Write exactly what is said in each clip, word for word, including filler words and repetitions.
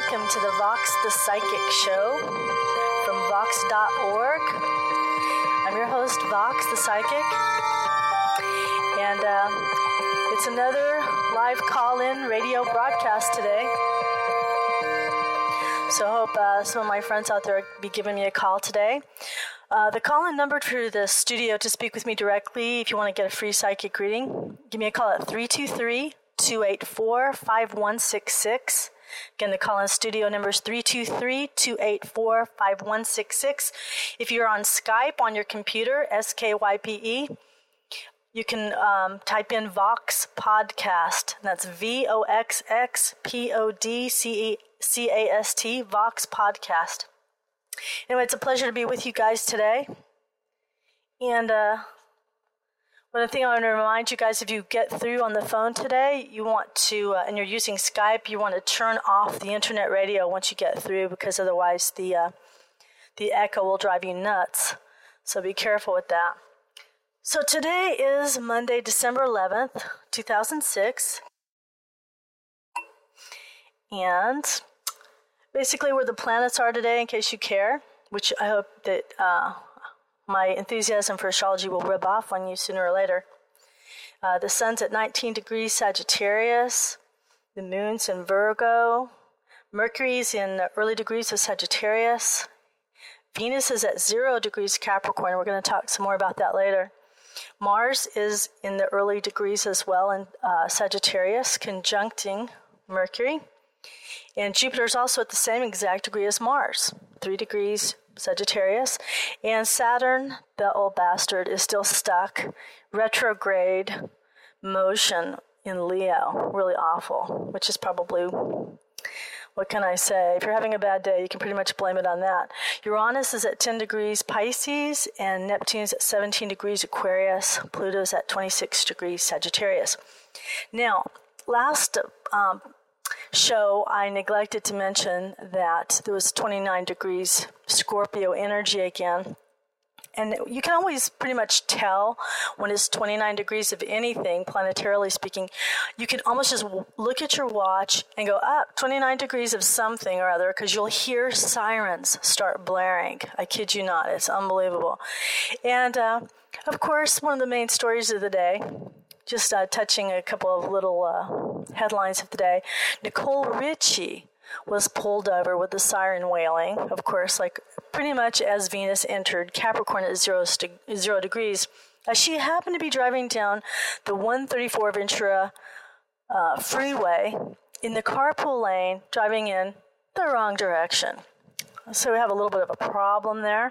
welcome to the Vox the Psychic Show from Vox dot org. I'm your host, Vox the Psychic, and uh, it's another live call-in radio broadcast today. So I hope uh, some of my friends out there will be giving me a call today. Uh, the call-in number to the studio to speak with me directly, if you want to get a free psychic reading, give me a call at three two three, two eight four, five one six six. Again, the call-in studio number is three two three, two eight four, five one six six. If you're on Skype on your computer, S K Y P E, you can um, type in Vox Podcast. That's V O X X P O D C A S T, Vox Podcast. Anyway, it's a pleasure to be with you guys today. And uh, one thing I want to remind you guys, if you get through on the phone today, you want to, uh, and you're using Skype, you want to turn off the internet radio once you get through, because otherwise the uh, the echo will drive you nuts. So be careful with that. So today is Monday, December eleventh, two thousand six. And basically where the planets are today, in case you care, which I hope that uh, my enthusiasm for astrology will rub off on you sooner or later. Uh, the sun's at nineteen degrees Sagittarius. The moon's in Virgo. Mercury's in the early degrees of Sagittarius. Venus is at zero degrees Capricorn. We're going to talk some more about that later. Mars is in the early degrees as well in uh, Sagittarius, conjuncting Mercury. And Jupiter is also at the same exact degree as Mars, three degrees Sagittarius. And Saturn, the old bastard, is still stuck, retrograde motion in Leo. Really awful, which is probably, what can I say? If you're having a bad day, you can pretty much blame it on that. Uranus is at ten degrees Pisces, and Neptune's at seventeen degrees Aquarius. Pluto's at twenty-six degrees Sagittarius. Now, last um, show, I neglected to mention that there was twenty-nine degrees Scorpio energy again. And you can always pretty much tell when it's twenty-nine degrees of anything, planetarily speaking. You can almost just look at your watch and go, ah, twenty-nine degrees of something or other, because you'll hear sirens start blaring. I kid you not. It's unbelievable. And, uh, of course, one of the main stories of the day, just uh, touching a couple of little uh, headlines of the day, Nicole Richie was pulled over with the siren wailing, of course, like pretty much as Venus entered Capricorn at zero, st- zero degrees. Uh, she happened to be driving down the one thirty-four Ventura uh, freeway in the carpool lane, driving in the wrong direction. So we have a little bit of a problem there.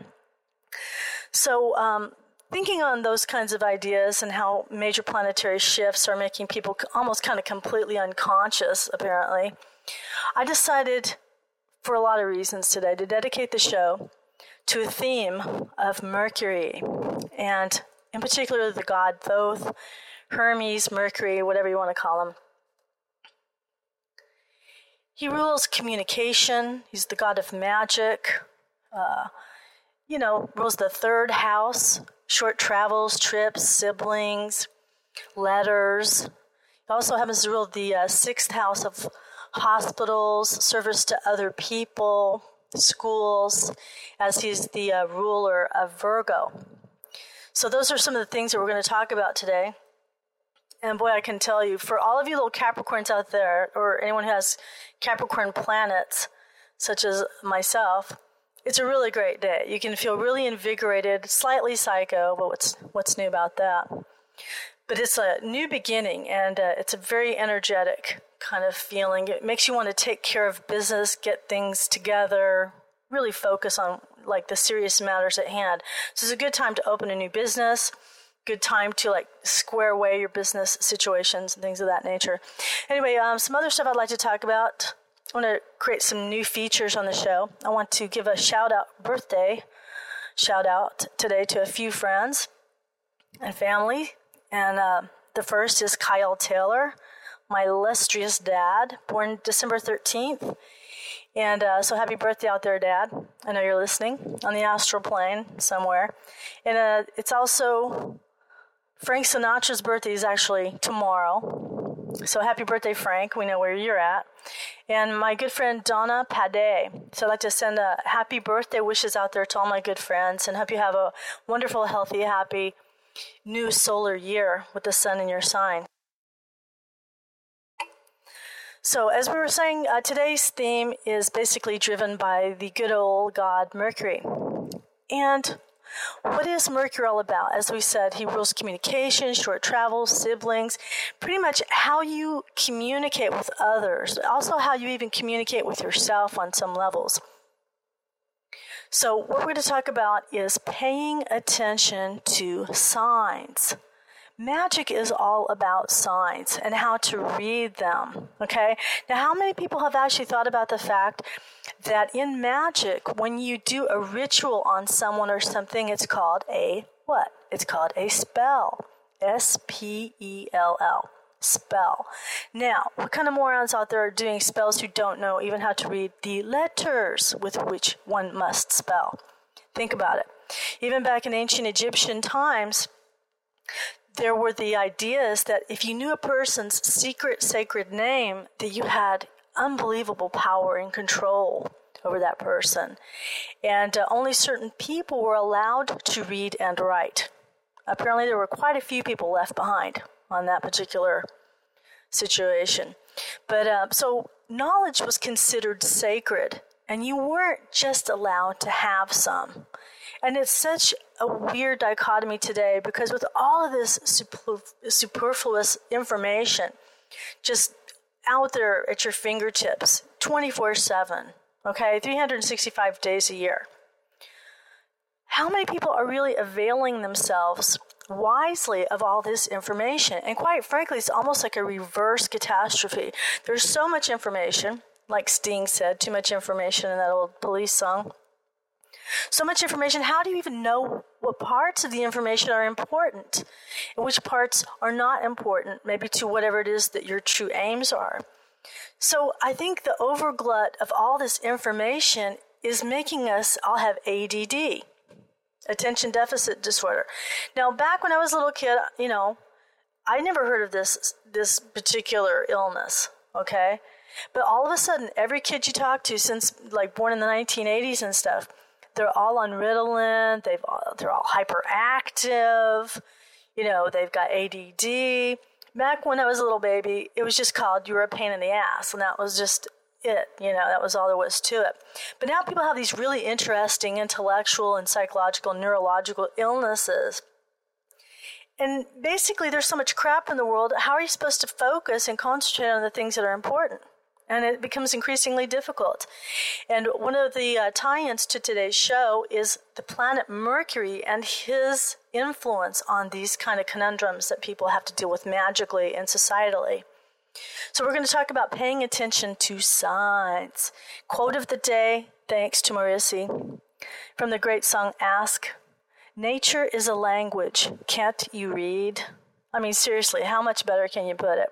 So, um, thinking on those kinds of ideas and how major planetary shifts are making people almost kind of completely unconscious, apparently, I decided, for a lot of reasons today, to dedicate the show to a theme of Mercury, and in particular the god Thoth, Hermes, Mercury, whatever you want to call him. He rules communication. He's the god of magic. Uh, you know, rules the third house, short travels, trips, siblings, letters. He also happens to rule the uh, sixth house of hospitals, service to other people, schools, as he's the uh, ruler of Virgo. So those are some of the things that we're going to talk about today. And boy, I can tell you, for all of you little Capricorns out there, or anyone who has Capricorn planets, such as myself, it's a really great day. You can feel really invigorated, slightly psycho, but what's what's new about that? But it's a new beginning, and uh, it's a very energetic kind of feeling. It makes you want to take care of business, get things together, really focus on like the serious matters at hand. So it's a good time to open a new business, good time to like square away your business situations and things of that nature. Anyway, um, some other stuff I'd like to talk about. I want to create some new features on the show. I want to give a shout out, birthday shout out today to a few friends and family. And uh, the first is Kyle Taylor, my illustrious dad, born December thirteenth. And uh, so happy birthday out there, Dad. I know you're listening on the astral plane somewhere. And uh, it's also Frank Sinatra's birthday is actually tomorrow. So happy birthday, Frank. We know where you're at. And my good friend Donna Pade. So I'd like to send a happy birthday wishes out there to all my good friends and hope you have a wonderful, healthy, happy new solar year with the sun in your sign. So as we were saying, uh, today's theme is basically driven by the good old god Mercury. And what is Mercury all about? As we said, he rules communication, short travel, siblings, pretty much how you communicate with others, also how you even communicate with yourself on some levels. So what we're going to talk about is paying attention to signs. Magic is all about signs and how to read them, okay? Now, how many people have actually thought about the fact that in magic, when you do a ritual on someone or something, it's called a what? It's called a spell. S P E L L. Spell. Now, what kind of morons out there are doing spells who don't know even how to read the letters with which one must spell? Think about it. Even back in ancient Egyptian times, there were the ideas that if you knew a person's secret sacred name, that you had unbelievable power and control over that person. And uh, only certain people were allowed to read and write. Apparently there were quite a few people left behind on that particular situation. But uh, so knowledge was considered sacred, and you weren't just allowed to have some. And it's such a weird dichotomy today because with all of this super, superfluous information just out there at your fingertips twenty-four seven, okay, three hundred sixty-five days a year, how many people are really availing themselves wisely of all this information? And quite frankly, it's almost like a reverse catastrophe. There's so much information, like Sting said, too much information in that old Police song. So much information, how do you even know what parts of the information are important and which parts are not important, maybe to whatever it is that your true aims are? So I think the overglut of all this information is making us all have A D D, attention deficit disorder. Now, back when I was a little kid, you know, I never heard of this this particular illness, okay? But all of a sudden, every kid you talk to since, like, born in the nineteen eighties and stuff, they're all on Ritalin, they've all, they're all hyperactive, you know, they've got A D D. Back when I was a little baby, it was just called you were a pain in the ass, and that was just it, you know, that was all there was to it. But now people have these really interesting intellectual and psychological, neurological illnesses. And basically, there's so much crap in the world, how are you supposed to focus and concentrate on the things that are important? And it becomes increasingly difficult. And one of the uh, tie-ins to today's show is the planet Mercury and his influence on these kind of conundrums that people have to deal with magically and societally. So we're going to talk about paying attention to signs. Quote of the day, thanks to Marisi, from the great song Ask. Nature is a language. Can't you read? I mean, seriously, how much better can you put it?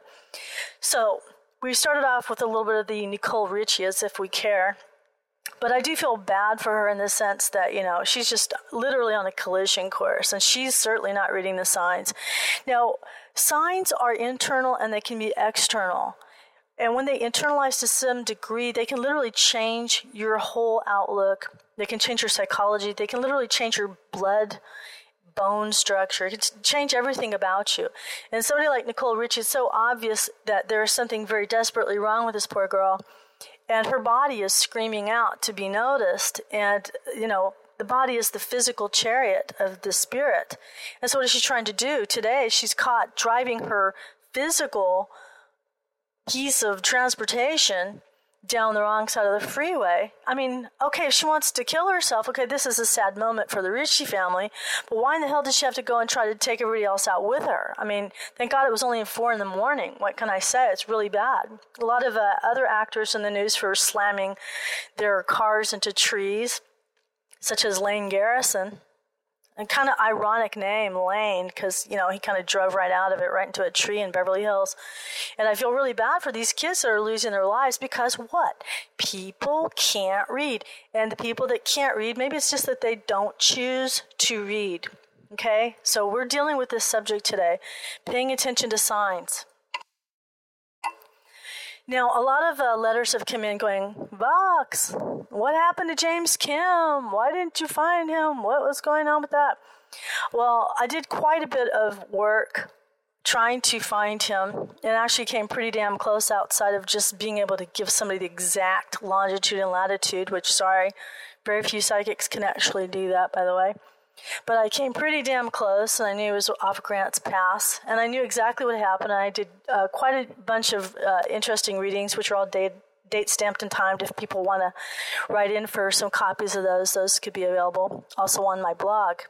So we started off with a little bit of the Nicole Richie, as if we care. But I do feel bad for her in the sense that, you know, she's just literally on a collision course, and she's certainly not reading the signs. Now, signs are internal and they can be external. And when they internalize to some degree, they can literally change your whole outlook. They can change your psychology. They can literally change your blood bone structure. It can change everything about you. And somebody like Nicole Richie, it's so obvious that there is something very desperately wrong with this poor girl. And her body is screaming out to be noticed. And, you know, the body is the physical chariot of the spirit. And so what is she trying to do? Today, she's caught driving her physical piece of transportation down the wrong side of the freeway. I mean, okay, if she wants to kill herself, okay, this is a sad moment for the Ritchie family, but why in the hell did she have to go and try to take everybody else out with her? I mean, thank God it was only four in the morning. What can I say? It's really bad. A lot of uh, other actors in the news for slamming their cars into trees, such as Lane Garrison. And kind of ironic name, Lane, because, you know, he kind of drove right out of it, right into a tree in Beverly Hills. And I feel really bad for these kids that are losing their lives because what? People can't read. And the people that can't read, maybe it's just that they don't choose to read. Okay? So we're dealing with this subject today, paying attention to signs. Now, a lot of uh, letters have come in going, Vox, what happened to James Kim? Why didn't you find him? What was going on with that? Well, I did quite a bit of work trying to find him, and actually came pretty damn close outside of just being able to give somebody the exact longitude and latitude, which, sorry, very few psychics can actually do that, by the way. But I came pretty damn close, and I knew it was off Grants Pass, and I knew exactly what happened. And I did uh, quite a bunch of uh, interesting readings, which are all date, date stamped and timed. If people want to write in for some copies of those, those could be available also on my blog.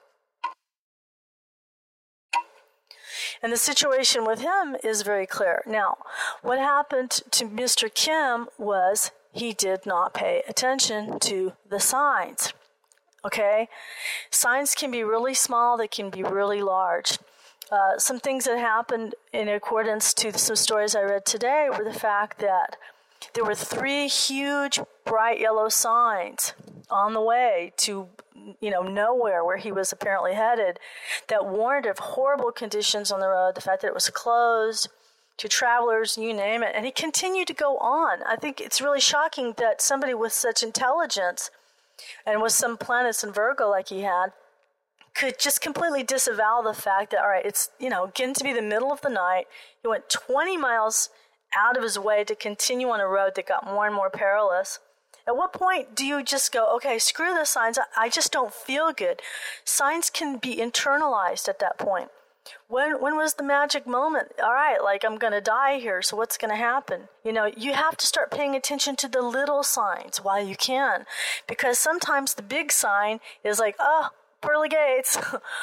And the situation with him is very clear. Now, what happened to Mister Kim was he did not pay attention to the signs. Okay? Signs can be really small, they can be really large. Uh, some things that happened in accordance to some stories I read today were the fact that there were three huge bright yellow signs on the way to, you know, nowhere where he was apparently headed that warned of horrible conditions on the road, the fact that it was closed to travelers, you name it. And he continued to go on. I think it's really shocking that somebody with such intelligence and with some planets in Virgo like he had could just completely disavow the fact that, all right, it's, you know, getting to be the middle of the night. He went twenty miles out of his way to continue on a road that got more and more perilous. At what point do you just go, okay, screw the signs, I just don't feel good? Signs can be internalized at that point. When when was the magic moment? All right, like, I'm going to die here, so what's going to happen? You know, you have to start paying attention to the little signs while you can, because sometimes the big sign is like, oh, pearly gates,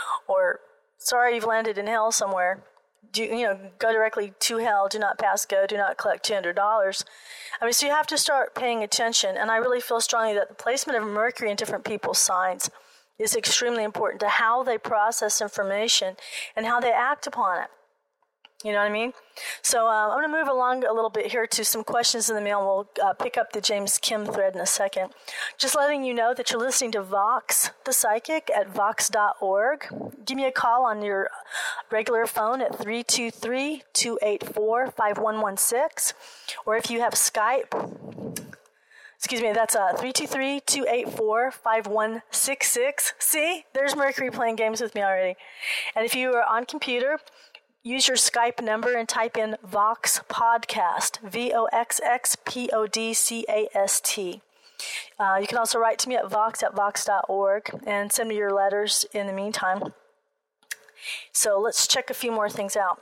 or sorry, you've landed in hell somewhere. Do you know, go directly to hell, do not pass go, do not collect two hundred dollars. I mean, so you have to start paying attention, and I really feel strongly that the placement of Mercury in different people's signs is extremely important to how they process information and how they act upon it. You know what I mean? So uh, I'm going to move along a little bit here to some questions in the mail. We'll uh, pick up the James Kim thread in a second. Just letting you know that you're listening to Vox the Psychic at vox dot org. Give me a call on your regular phone at three two three, two eight four, five one one six. Or if you have Skype, excuse me, that's uh, three two three, two eight four, five one six six. See? There's Mercury playing games with me already. And if you are on computer, use your Skype number and type in Vox Podcast, V O X X P O D C A S T. Uh, you can also write to me at vox at vox dot org and send me your letters in the meantime. So let's check a few more things out.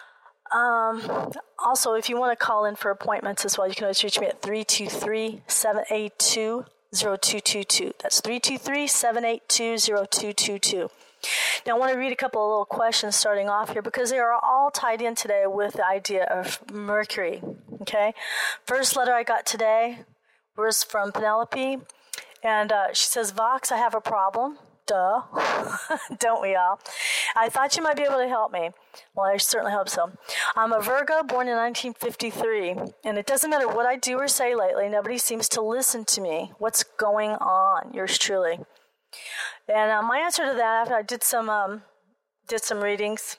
Um, also, if you want to call in for appointments as well, you can always reach me at three two three, seven eight two, zero two two two. That's three two three, seven eight two, zero two two two. Now, I want to read a couple of little questions starting off here because they are all tied in today with the idea of Mercury, okay? First letter I got today was from Penelope, and uh, she says, Vox, I have a problem. Duh. Don't we all? I thought you might be able to help me. Well, I certainly hope so. I'm a Virgo born in nineteen fifty-three, and it doesn't matter what I do or say lately. Nobody seems to listen to me. What's going on? Yours truly. And uh, my answer to that, after I did some um, did some readings,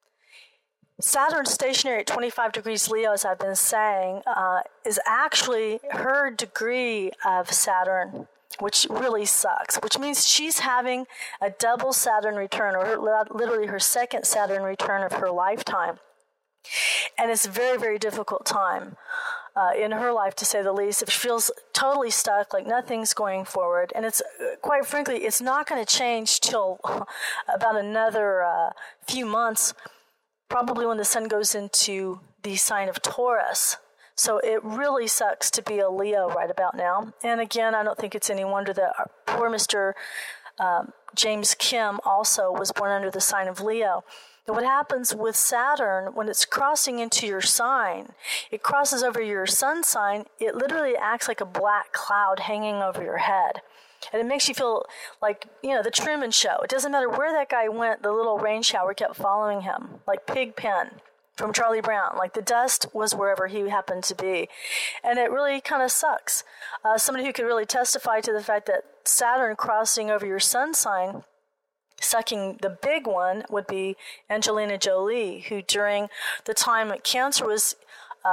Saturn stationary at twenty-five degrees Leo, as I've been saying, uh, is actually her degree of Saturn, which really sucks, which means she's having a double Saturn return, or her, literally her second Saturn return of her lifetime. And it's a very, very difficult time uh, in her life, to say the least. She feels totally stuck, like nothing's going forward. And it's, quite frankly, it's not going to change till about another uh, few months, probably when the sun goes into the sign of Taurus. So it really sucks to be a Leo right about now. And again, I don't think it's any wonder that our poor Mister Um, James Kim also was born under the sign of Leo. And what happens with Saturn, when it's crossing into your sign, it crosses over your sun sign, it literally acts like a black cloud hanging over your head. And it makes you feel like, you know, the Truman Show. It doesn't matter where that guy went, the little rain shower kept following him, like Pigpen from Charlie Brown. Like the dust was wherever he happened to be. And it really kind of sucks. Uh, somebody who could really testify to the fact that Saturn crossing over your sun sign, sucking the big one, would be Angelina Jolie, who during the time that Cancer was uh,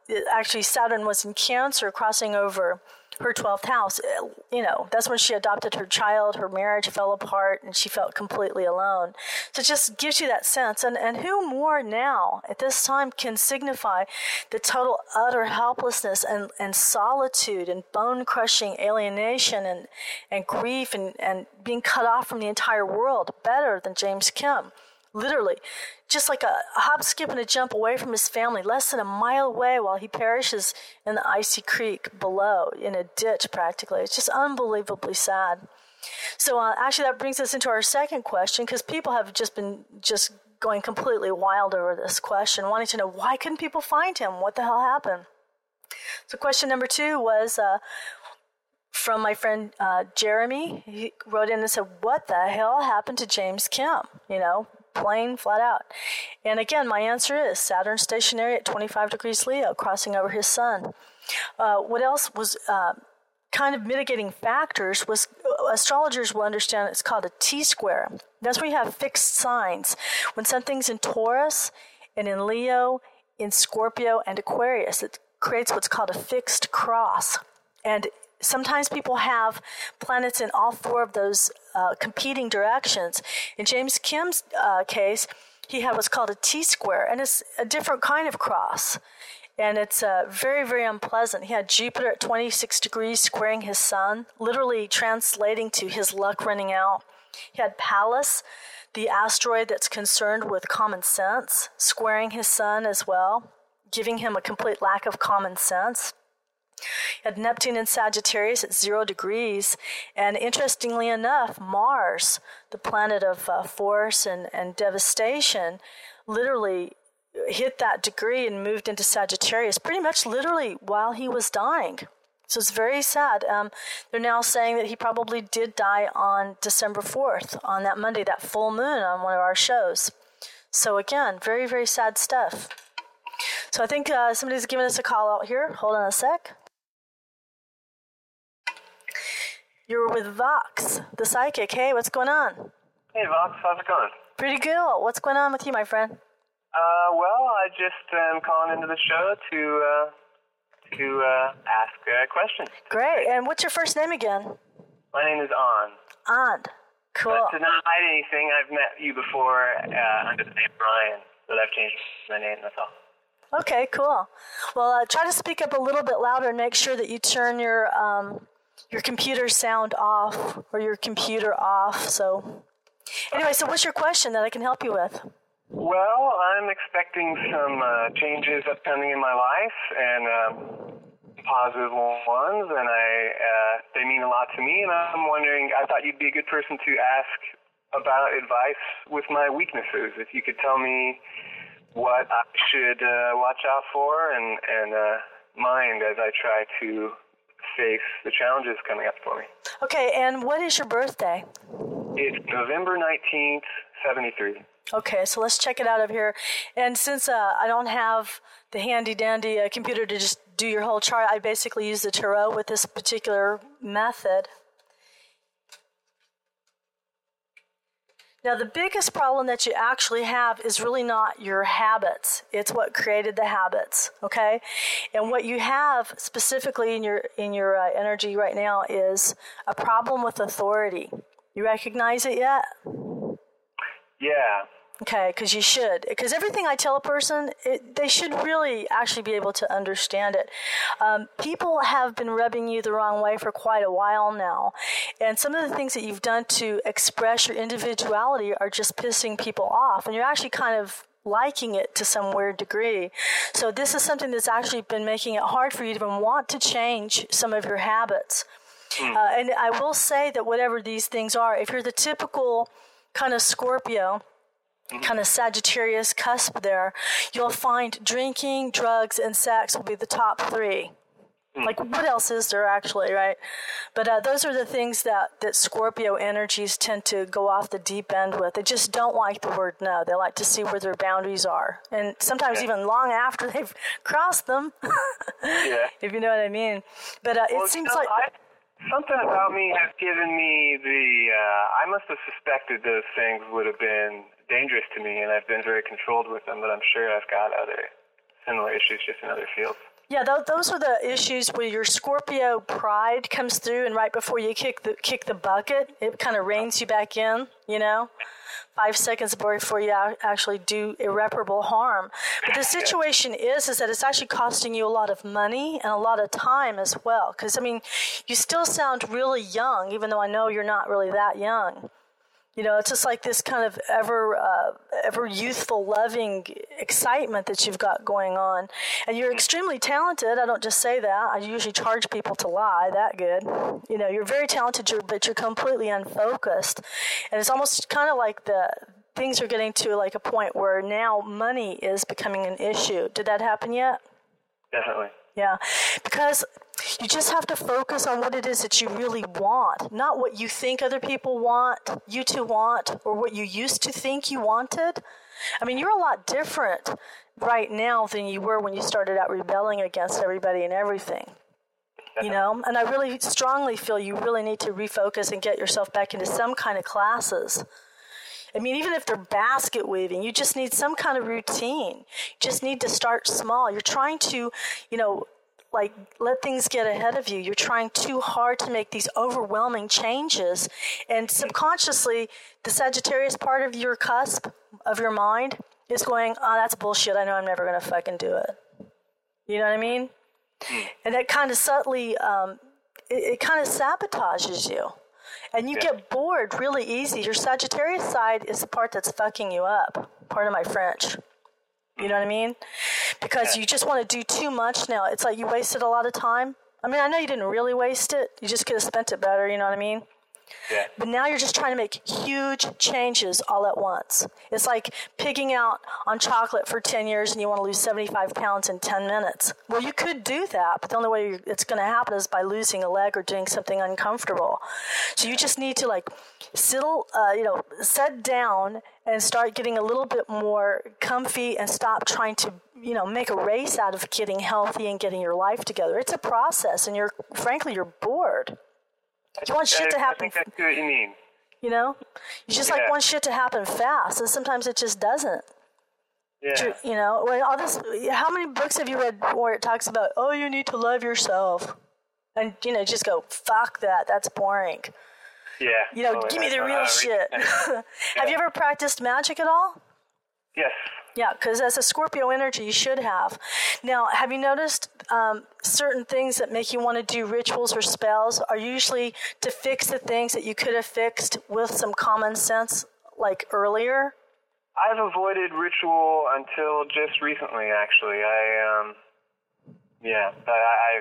actually Saturn was in Cancer, crossing over her twelfth house. You know, that's when she adopted her child, her marriage fell apart, and she felt completely alone. So it just gives you that sense. And, and who more now at this time can signify the total utter helplessness and, and solitude and bone-crushing alienation and, and grief and, and being cut off from the entire world better than James Kim? Literally, just like a hop, skip, and a jump away from his family, less than a mile away while he perishes in the icy creek below, in a ditch practically. It's just unbelievably sad. So uh, actually that brings us into our second question, because people have just been just going completely wild over this question, wanting to know, why couldn't people find him? What the hell happened? So question number two was uh, from my friend uh, Jeremy. He wrote in and said, what the hell happened to James Kim? You know, plain flat out. And again, my answer is Saturn stationary at twenty-five degrees Leo, crossing over his sun. Uh, what else was uh, kind of mitigating factors was, uh, astrologers will understand it's called a T-square. That's where you have fixed signs. When something's in Taurus and in Leo, in Scorpio and Aquarius, it creates what's called a fixed cross. And sometimes people have planets in all four of those uh, competing directions. In James Kim's uh, case, he had what's called a T-square, and it's a different kind of cross. And it's uh, very, very unpleasant. He had Jupiter at twenty-six degrees squaring his sun, literally translating to his luck running out. He had Pallas, the asteroid that's concerned with common sense, squaring his sun as well, giving him a complete lack of common sense. He had Neptune in Sagittarius at zero degrees, and interestingly enough, Mars, the planet of uh, force and, and devastation, literally hit that degree and moved into Sagittarius pretty much literally while he was dying. So it's very sad. Um, they're now saying that he probably did die on December fourth, on that Monday, that full moon on one of our shows. So again, very, very sad stuff. So I think uh, somebody's giving us a call out here. Hold on a sec. You're with Vox, the psychic. Hey, what's going on? Hey, Vox, how's it going? Pretty good. What's going on with you, my friend? Uh, well, I just am calling into the show to uh, to uh, ask a question. Great. And what's your first name again? My name is An. An. Cool. But to not hide anything, I've met you before uh, under the name Brian, but I've changed my name, that's all. Okay, cool. Well, uh, try to speak up a little bit louder and make sure that you turn your um, your computer sound off or your computer off. So, anyway, so what's your question that I can help you with? Well, I'm expecting some uh, changes upcoming in my life, and um, positive ones, and I uh, they mean a lot to me, and I'm wondering, I thought you'd be a good person to ask about advice with my weaknesses. If you could tell me what I should uh, watch out for and, and uh, mind as I try to face the challenges coming up for me. Okay, and what is your birthday? It's November nineteenth, seventy-three. Okay, so let's check it out over here. And since uh, I don't have the handy-dandy uh, computer to just do your whole chart, I basically use the tarot with this particular method. Now, the biggest problem that you actually have is really not your habits. It's what created the habits, okay? And what you have specifically in your in your uh, energy right now is a problem with authority. You recognize it yet? Yeah. Okay, because you should. Because everything I tell a person, it, they should really actually be able to understand it. Um, people have been rubbing you the wrong way for quite a while now. And some of the things that you've done to express your individuality are just pissing people off. And you're actually kind of liking it to some weird degree. So this is something that's actually been making it hard for you to even want to change some of your habits. Mm. Uh, and I will say that whatever these things are, if you're the typical kind of Scorpio, kind of Sagittarius cusp there, you'll find drinking, drugs, and sex will be the top three. Like, what else is there, actually, right? But uh, those are the things that, that Scorpio energies tend to go off the deep end with. They just don't like the word no. They like to see where their boundaries are. And sometimes yeah. even long after they've crossed them, yeah. if you know what I mean. But uh, well, it seems like... I, something about me has given me the... Uh, I must have suspected those things would have been dangerous to me, and I've been very controlled with them, but I'm sure I've got other similar issues just in other fields. Yeah, th- those are the issues where your Scorpio pride comes through, and right before you kick the kick the bucket, it kind of reins you back in, you know, five seconds before you actually do irreparable harm. But the situation is, is that it's actually costing you a lot of money and a lot of time as well. Because, I mean, you still sound really young, even though I know you're not really that young. You know, it's just like this kind of ever, uh, ever youthful, loving excitement that you've got going on. And you're extremely talented. I don't just say that. I usually charge people to lie that good. You know, you're very talented, but you're completely unfocused. And it's almost kind of like the things are getting to like a point where now money is becoming an issue. Did that happen yet? Definitely. Yeah, because you just have to focus on what it is that you really want, not what you think other people want, you to want, or what you used to think you wanted. I mean, you're a lot different right now than you were when you started out rebelling against everybody and everything, you know? And I really strongly feel you really need to refocus and get yourself back into some kind of classes. I mean, even if they're basket weaving, you just need some kind of routine. You just need to start small. You're trying to, you know, like let things get ahead of you. You're trying too hard to make these overwhelming changes. And subconsciously, the Sagittarius part of your cusp of your mind is going, oh, that's bullshit. I know I'm never going to fucking do it. You know what I mean? And that kind of subtly, um, it, it kind of sabotages you. And you yeah. get bored really easy. Your Sagittarius side is the part that's fucking you up. Pardon my French. You know what I mean? Because yeah. you just want to do too much now. It's like you wasted a lot of time. I mean, I know you didn't really waste it. You just could have spent it better, you know what I mean? Yeah. But now you're just trying to make huge changes all at once. It's like pigging out on chocolate for ten years and you want to lose seventy-five pounds in ten minutes. Well, you could do that, but the only way it's going to happen is by losing a leg or doing something uncomfortable. So you just need to like settle, uh, you know, sit down and start getting a little bit more comfy and stop trying to, you know, make a race out of getting healthy and getting your life together. It's a process, and you're, frankly, you're bored. You want shit to happen. I think that's what you mean. You know? You just yeah. like want shit to happen fast, and sometimes it just doesn't. Yeah. You know, all this, how many books have you read where it talks about, oh, you need to love yourself? And, you know, just go, fuck that, that's boring. Yeah. You know, oh, give me the real uh, shit. yeah. Have you ever practiced magic at all? Yes. Yeah, because as a Scorpio energy, you should have. Now, have you noticed um, certain things that make you want to do rituals or spells are usually to fix the things that you could have fixed with some common sense, like earlier? I've avoided ritual until just recently, actually. I, um, yeah, I, I,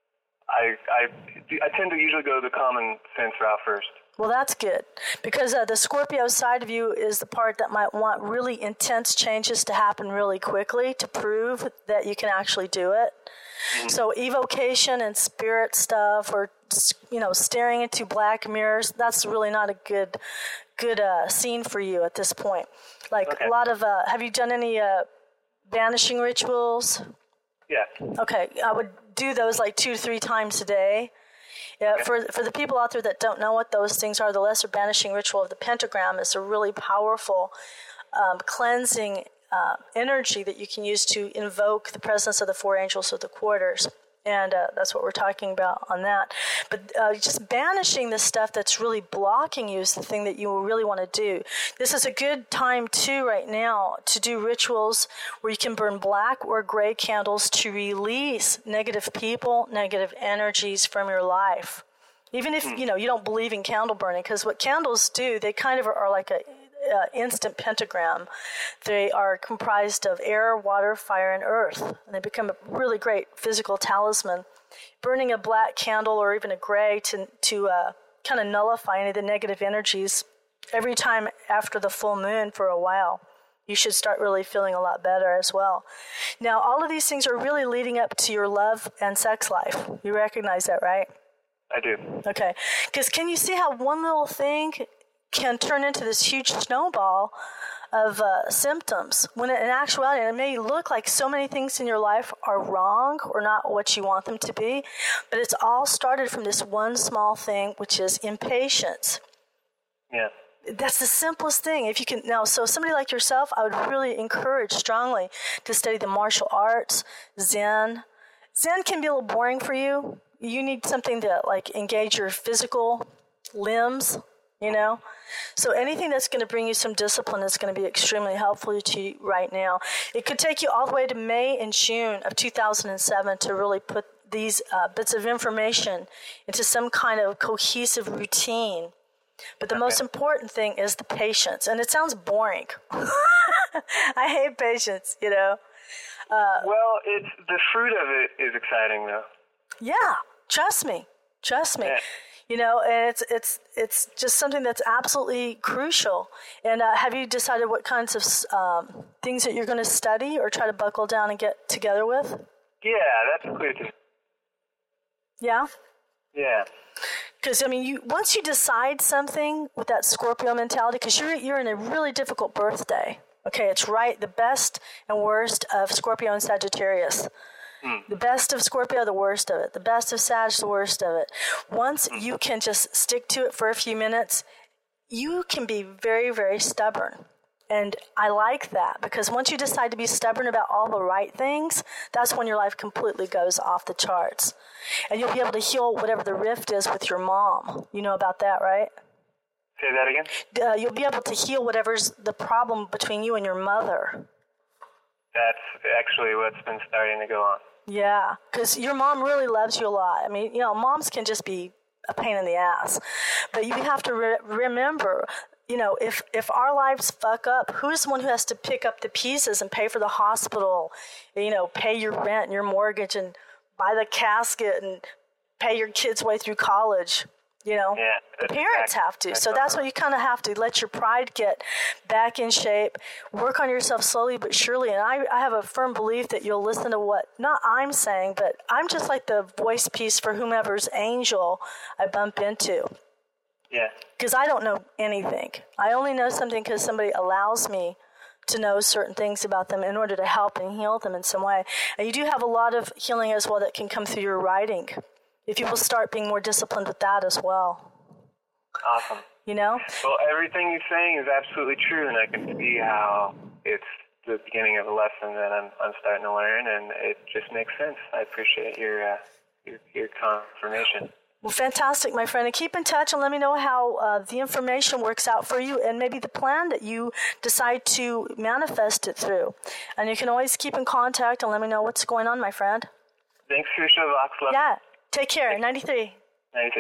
I, I, I tend to usually go the common sense route first. Well, that's good, because uh, the Scorpio side of you is the part that might want really intense changes to happen really quickly to prove that you can actually do it. Mm-hmm. So evocation and spirit stuff, or, you know, staring into black mirrors, that's really not a good good uh, scene for you at this point. Like okay. a lot of, uh, have you done any uh, banishing rituals? Yeah. Okay, I would do those like two to three times a day. Yeah, okay. for for the people out there that don't know what those things are, the lesser banishing ritual of the pentagram is a really powerful um, cleansing uh, energy that you can use to invoke the presence of the four angels of the quarters. And uh, that's what we're talking about on that. But uh, just banishing the stuff that's really blocking you is the thing that you really want to do. This is a good time, too, right now, to do rituals where you can burn black or gray candles to release negative people, negative energies from your life. Even if, you know, you don't believe in candle burning, because what candles do, they kind of are like a Uh, instant pentagram. They are comprised of air, water, fire, and earth. And they become a really great physical talisman. Burning a black candle or even a gray to, to uh, kind of nullify any of the negative energies every time after the full moon for a while. You should start really feeling a lot better as well. Now, all of these things are really leading up to your love and sex life. You recognize that, right? I do. Okay. Because can you see how one little thing can turn into this huge snowball of uh, symptoms, when in actuality it may look like so many things in your life are wrong or not what you want them to be, but it's all started from this one small thing, which is impatience. Yeah. That's the simplest thing. If you can now, so somebody like yourself, I would really encourage strongly to study the martial arts, Zen, Zen can be a little boring for you. You need something to like engage your physical limbs, you know? So anything that's going to bring you some discipline is going to be extremely helpful to you right now. It could take you all the way to May and June of two thousand seven to really put these uh, bits of information into some kind of cohesive routine. But the okay. most important thing is the patience. And it sounds boring. I hate patience, you know? Uh, well, it's the fruit of it is exciting, though. Yeah, trust me. Trust me. Yeah. You know, and it's it's it's just something that's absolutely crucial. And uh, have you decided what kinds of um, things that you're going to study or try to buckle down and get together with? Yeah, that's clear to me. Yeah? Yeah. Because, I mean, you once you decide something with that Scorpio mentality, because you're, you're in a really difficult birthday. Okay, it's right, the best and worst of Scorpio and Sagittarius. Mm. The best of Scorpio, the worst of it. The best of Sag, the worst of it. Once mm. you can just stick to it for a few minutes, you can be very, very stubborn. And I like that because once you decide to be stubborn about all the right things, that's when your life completely goes off the charts. And you'll be able to heal whatever the rift is with your mom. You know about that, right? Say that again? Uh, you'll be able to heal whatever's the problem between you and your mother. That's actually what's been starting to go on. Yeah, because your mom really loves you a lot. I mean, you know, moms can just be a pain in the ass. But you have to re- remember, you know, if, if our lives fuck up, who's the one who has to pick up the pieces and pay for the hospital, you know, pay your rent and your mortgage and buy the casket and pay your kids' way through college? You know, yeah, the parents exactly. have to. So that's why you kind of have to let your pride get back in shape, work on yourself slowly but surely. And I, I have a firm belief that you'll listen to what, not I'm saying, but I'm just like the voice piece for whomever's angel I bump into. Yeah. Because I don't know anything. I only know something because somebody allows me to know certain things about them in order to help and heal them in some way. And you do have a lot of healing as well that can come through your writing. If you will start being more disciplined with that as well. Awesome. You know? Well, everything you're saying is absolutely true, and I can see how it's the beginning of a lesson that I'm I'm starting to learn, and it just makes sense. I appreciate your uh, your, your confirmation. Well, fantastic, my friend. And keep in touch and let me know how uh, the information works out for you and maybe the plan that you decide to manifest it through. And you can always keep in contact and let me know what's going on, my friend. Thanks for your show, Vox. Yeah. Take care. ninety-three. ninety-three.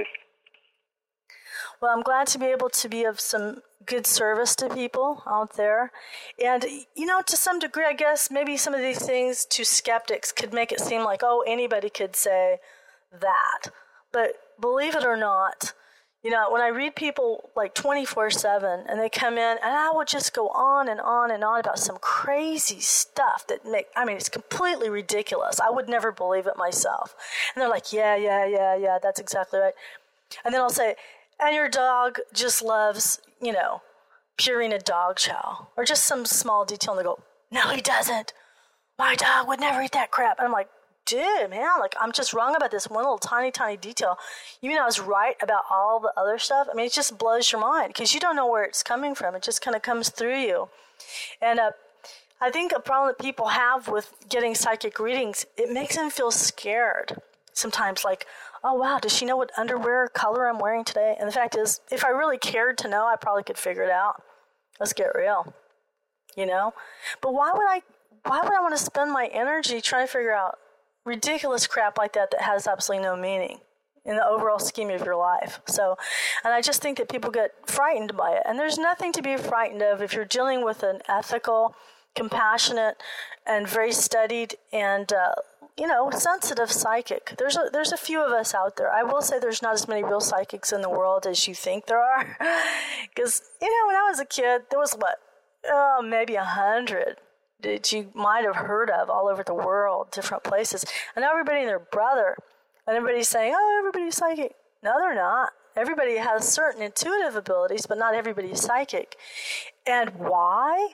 Well, I'm glad to be able to be of some good service to people out there. And, you know, to some degree, I guess maybe some of these things to skeptics could make it seem like, oh, anybody could say that. But believe it or not, you know, when I read people like twenty-four seven and they come in and I will just go on and on and on about some crazy stuff that make, I mean, it's completely ridiculous. I would never believe it myself. And they're like, yeah, yeah, yeah, yeah, that's exactly right. And then I'll say, and your dog just loves, you know, Purina dog chow or just some small detail. And they go, no, he doesn't. My dog would never eat that crap. And I'm like, dude, man, like, I'm just wrong about this one little tiny, tiny detail. You mean I was right about all the other stuff? I mean, it just blows your mind because you don't know where it's coming from. It just kind of comes through you. And uh, I think a problem that people have with getting psychic readings, it makes them feel scared sometimes, like, oh, wow, does she know what underwear color I'm wearing today? And the fact is, if I really cared to know, I probably could figure it out. Let's get real, you know? But why would I, why would I want to spend my energy trying to figure out ridiculous crap like that that has absolutely no meaning in the overall scheme of your life? So, and I just think that people get frightened by it. And there's nothing to be frightened of if you're dealing with an ethical, compassionate, and very studied and, uh, you know, sensitive psychic. There's a, there's a few of us out there. I will say there's not as many real psychics in the world as you think there are. Because, you know, when I was a kid, there was what, oh, maybe a hundred that you might have heard of all over the world, different places. And now everybody and their brother, and everybody's saying, oh, everybody's psychic. No, they're not. Everybody has certain intuitive abilities, but not everybody is psychic. And why?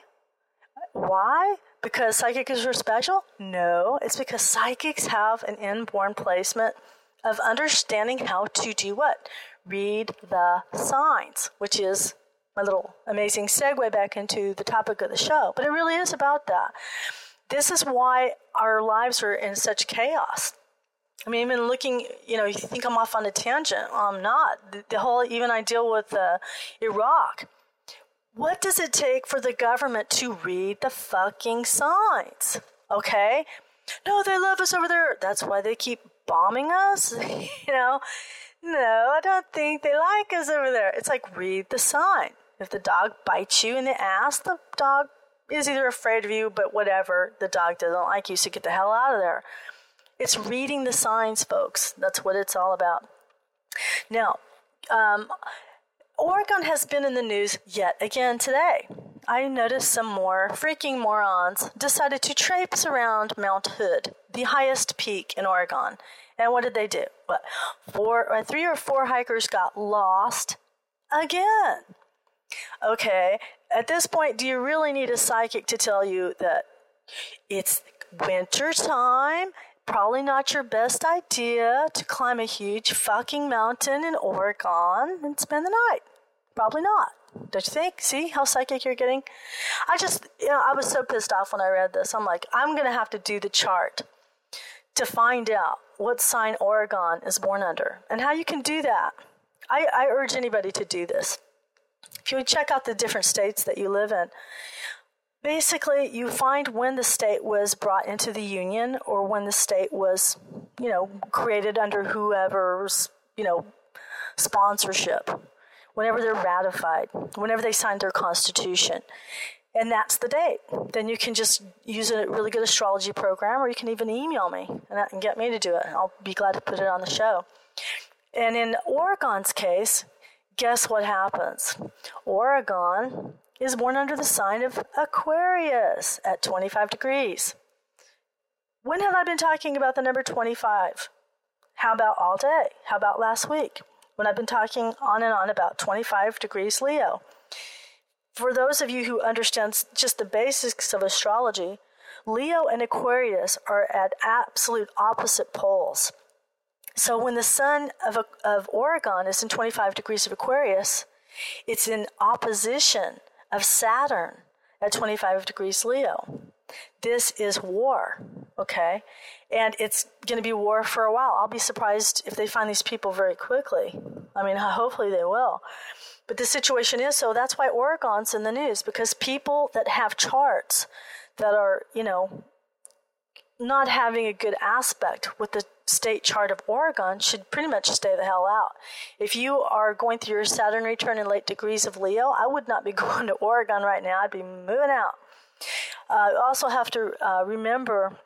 Why? Because psychics are special? No, it's because psychics have an inborn placement of understanding how to do what? Read the signs, which is my little amazing segue back into the topic of the show. But it really is about that. This is why our lives are in such chaos. I mean, even looking, you know, you think I'm off on a tangent. I'm not. The, the whole, even I deal with uh, Iraq. What does it take for the government to read the fucking signs? Okay? No, they love us over there. That's why they keep bombing us. You know? No, I don't think they like us over there. It's like, read the sign. If the dog bites you in the ass, the dog is either afraid of you, but whatever. The dog doesn't like you, so get the hell out of there. It's reading the signs, folks. That's what it's all about. Now, um, Oregon has been in the news yet again today. I noticed some more freaking morons decided to traipse around Mount Hood, the highest peak in Oregon. And what did they do? What, four, or three or four hikers got lost again. Okay, at this point, do you really need a psychic to tell you that it's winter time? Probably not your best idea to climb a huge fucking mountain in Oregon and spend the night. Probably not. Don't you think? See how psychic you're getting? I just, you know, I was so pissed off when I read this. I'm like, I'm going to have to do the chart to find out what sign Oregon is born under and how you can do that. I, I urge anybody to do this. If you check out the different states that you live in, basically you find when the state was brought into the union or when the state was, you know, created under whoever's, you know, sponsorship, whenever they're ratified, whenever they signed their constitution. And that's the date. Then you can just use a really good astrology program, or you can even email me and, and get me to do it. I'll be glad to put it on the show. And in Oregon's case, guess what happens? Oregon is born under the sign of Aquarius at twenty-five degrees. When have I been talking about the number twenty-five? How about all day? How about last week? When I've been talking on and on about twenty-five degrees Leo. For those of you who understand just the basics of astrology, Leo and Aquarius are at absolute opposite poles. So when the sun of, of Oregon is in twenty-five degrees of Aquarius, it's in opposition of Saturn at twenty-five degrees Leo. This is war, okay? And it's going to be war for a while. I'll be surprised if they find these people very quickly. I mean, hopefully they will. But the situation is, so that's why Oregon's in the news, because people that have charts that are, you know, not having a good aspect with the state chart of Oregon should pretty much stay the hell out. If you are going through your Saturn return in late degrees of Leo, I would not be going to Oregon right now. I'd be moving out. Uh, you also have to uh, remember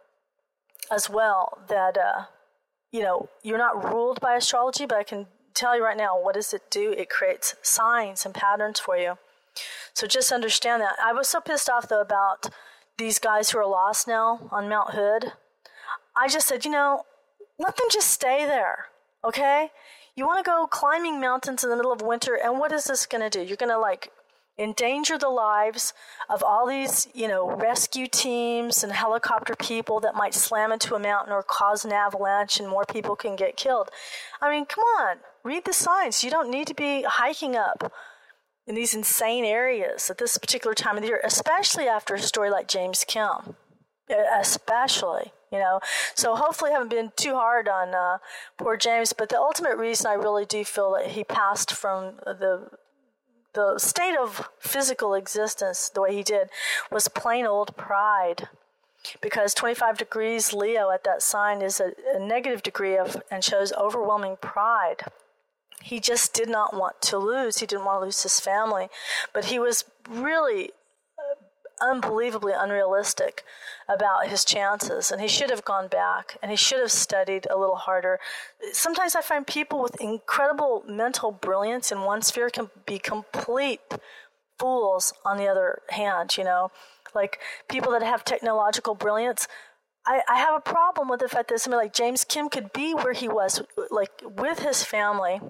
as well that, uh, you know, you're not ruled by astrology, but I can tell you right now, what does it do? It creates signs and patterns for you. So just understand that. I was so pissed off, though, about these guys who are lost now on Mount Hood. I just said, you know, let them just stay there, okay? You want to go climbing mountains in the middle of winter, and what is this going to do? You're going to, like, endanger the lives of all these, you know, rescue teams and helicopter people that might slam into a mountain or cause an avalanche and more people can get killed. I mean, come on, read the signs. You don't need to be hiking up in these insane areas at this particular time of the year, especially after a story like James Kim, especially, you know. So hopefully I haven't been too hard on uh, poor James, but the ultimate reason I really do feel that he passed from the the state of physical existence the way he did was plain old pride, because twenty-five degrees Leo at that sign is a, a negative degree of and shows overwhelming pride. He just did not want to lose. He didn't want to lose his family, but he was really unbelievably unrealistic about his chances, and he should have gone back, and he should have studied a little harder. Sometimes I find people with incredible mental brilliance in one sphere can be complete fools on the other hand, you know, like people that have technological brilliance. I, I have a problem with the fact that somebody like James Kim could be where he was, like with his family,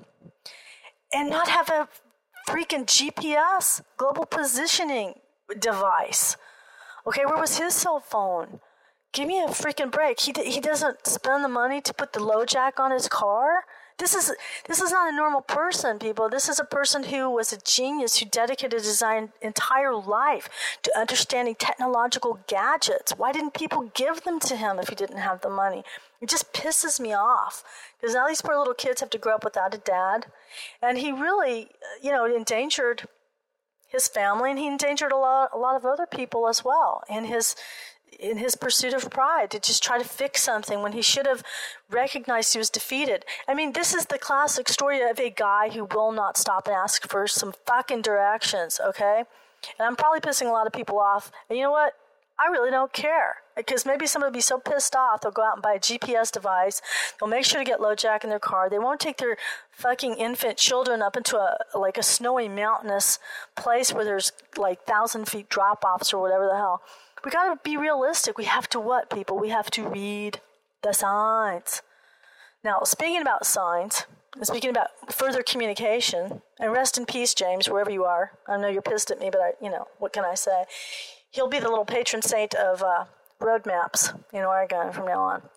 and not have a freaking G P S, global positioning device. Okay, where was his cell phone? give me a freaking break. He he doesn't spend the money to put the LoJack on his car. This is this is not a normal person, people. This is a person who was a genius, who dedicated his entire life to understanding technological gadgets. Why didn't people give them to him if he didn't have the money? It just pisses me off, because now these poor little kids have to grow up without a dad. And he really, you know, endangered his family, and he endangered a lot, a lot of other people as well in his in his pursuit of pride, to just try to fix something when he should have recognized he was defeated. I mean, this is the classic story of a guy who will not stop and ask for some fucking directions, okay? And I'm probably pissing a lot of people off. And you know what? I really don't care, because maybe somebody will be so pissed off they'll go out and buy a G P S device. They'll make sure to get LoJack in their car. They won't take their fucking infant children up into a like a snowy mountainous place where there's like thousand feet drop-offs or whatever the hell. We got to be realistic. We have to what, people? We have to read the signs. Now, speaking about signs, and speaking about further communication, and rest in peace, James, wherever you are. I know you're pissed at me, but I, you know, what can I say? He'll be the little patron saint of uh, road maps in Oregon from now on.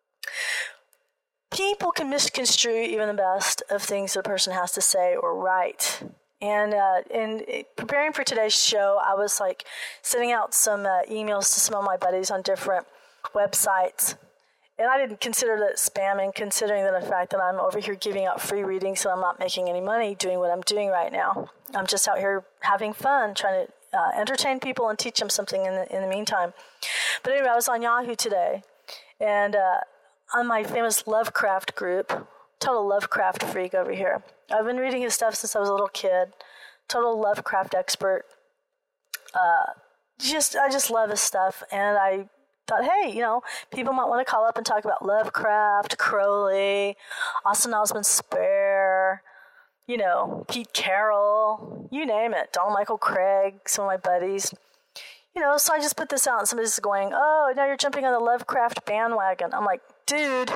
People can misconstrue even the best of things that a person has to say or write. And uh, in preparing for today's show, I was like sending out some uh, emails to some of my buddies on different websites. And I didn't consider that spamming, considering that the fact that I'm over here giving out free readings, so I'm not making any money doing what I'm doing right now. I'm just out here having fun, trying to uh, entertain people and teach them something in the, in the meantime. But anyway, I was on Yahoo today, and uh, on my famous Lovecraft group, total Lovecraft freak over here. I've been reading his stuff since I was a little kid. Total Lovecraft expert. Uh, just I just love his stuff, and I thought, hey, you know, people might want to call up and talk about Lovecraft, Crowley, Austin Osman Spare, you know, Pete Carroll, you name it, Donald Michael Craig, some of my buddies. You know, so I just put this out, and somebody's going, oh, now you're jumping on the Lovecraft bandwagon. I'm like, dude,